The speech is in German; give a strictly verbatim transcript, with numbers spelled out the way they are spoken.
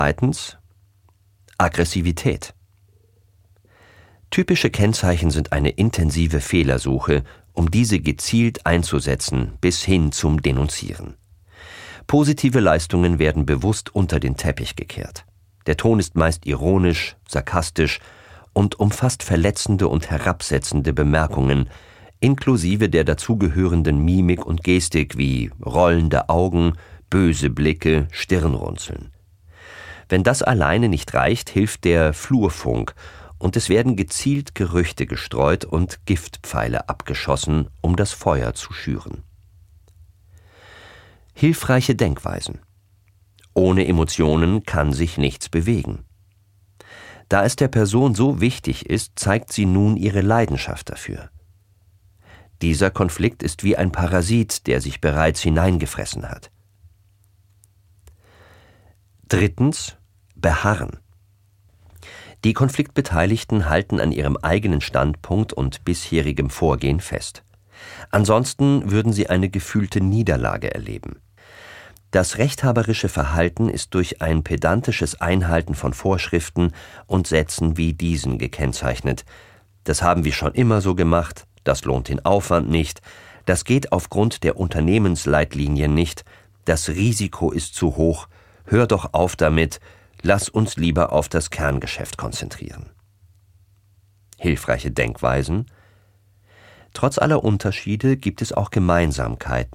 Zweitens Aggressivität. Typische Kennzeichen sind eine intensive Fehlersuche, um diese gezielt einzusetzen bis hin zum Denunzieren. Positive Leistungen werden bewusst unter den Teppich gekehrt. Der Ton ist meist ironisch, sarkastisch und umfasst verletzende und herabsetzende Bemerkungen, inklusive der dazugehörenden Mimik und Gestik wie rollende Augen, böse Blicke, Stirnrunzeln. Wenn das alleine nicht reicht, hilft der Flurfunk, und es werden gezielt Gerüchte gestreut und Giftpfeile abgeschossen, um das Feuer zu schüren. Hilfreiche Denkweisen. Ohne Emotionen kann sich nichts bewegen. Da es der Person so wichtig ist, zeigt sie nun ihre Leidenschaft dafür. Dieser Konflikt ist wie ein Parasit, der sich bereits hineingefressen hat. Drittens, beharren. Die Konfliktbeteiligten halten an ihrem eigenen Standpunkt und bisherigem Vorgehen fest. Ansonsten würden sie eine gefühlte Niederlage erleben. Das rechthaberische Verhalten ist durch ein pedantisches Einhalten von Vorschriften und Sätzen wie diesen gekennzeichnet. Das haben wir schon immer so gemacht, das lohnt den Aufwand nicht, das geht aufgrund der Unternehmensleitlinien nicht, das Risiko ist zu hoch, hör doch auf damit, lass uns lieber auf das Kerngeschäft konzentrieren. Hilfreiche Denkweisen. Trotz aller Unterschiede gibt es auch Gemeinsamkeiten.